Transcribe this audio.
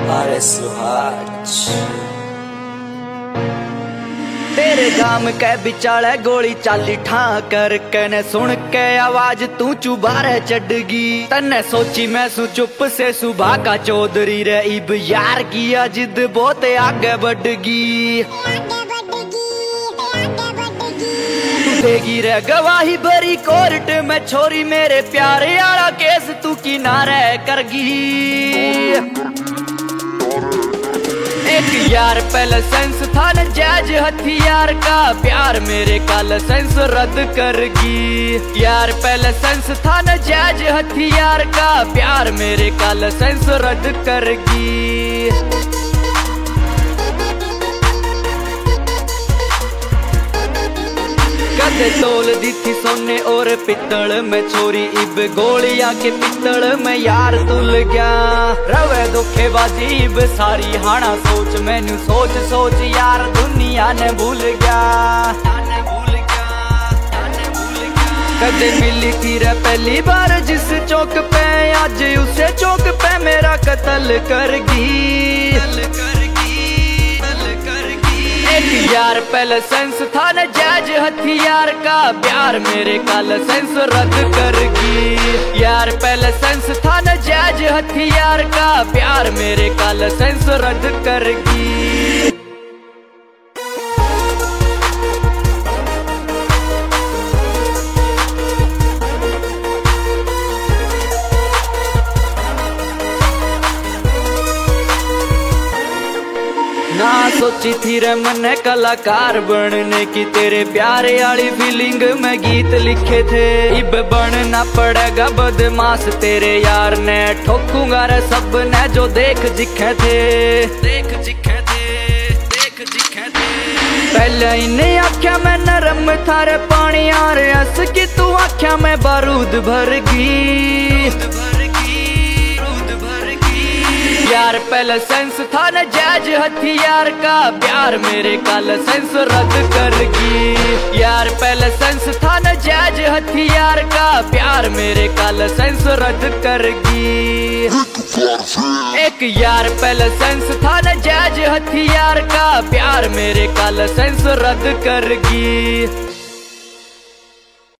हमारे सुहाग। तेरे गाम के बिचाले गोली चाली ठा कर कहने सुन के आवाज तू चुबारे चढ़गी। तन्ने सोची मैं सु चुप से सुबह का चौधरी रे इब यार किया जिद बहुत आगे बढ़गी। देगी रे गवाही भरी कोर्ट में छोरी मेरे प्यारे आला केस तू किनारे करगी। एक यार पे लाइसेंस था न जैज हथियार का प्यार मेरे का लाइसेंस रद्द करगी। यार पे लाइसेंस था न जैज हथियार का प्यार मेरे का लाइसेंस रद्द करगी। कदे तोल दी थी सोने और पित्तल में छोरी इब गोलियां के पित्तल में यार तुल गया। रवे धोखेबाजी इब सारी हाना सोच मैनू सोच सोच यार दुनिया ने भूल गया। कदे मिली थी रे पहली बार जिस चौक पे आज उसे चौक पे मेरा कत्ल करगी। एक यार पे लाइसेंस था न जैज हथियार का प्यार मेरे का लाइसेंस रद्द करगी। यार पे लाइसेंस था न जैज हथियार का प्यार मेरे का लाइसेंस रद्द करगी। ना सोची थी रे मने कलाकार बनने की तेरे प्यारे वाली फीलिंग में गीत लिखे थे। इब बनना पड़ेगा बदमाश तेरे यार ने ठोकूंगा रे सब ने जो देख जिखे थे। पहले इन्हें आख्या मैं नरम थारे पानी आ रे हस की तू आख्या मैं बारूद भरगी। यार पे लाइसेंस था न जैज हथियार का प्यार मेरे का लाइसेंस रद्द करगी। यार पे लाइसेंस था न जैज हथियार का प्यार मेरे का लाइसेंस रद्द करगी। एक यार पे लाइसेंस था न जैज हथियार का प्यार मेरे का लाइसेंस रद्द करगी।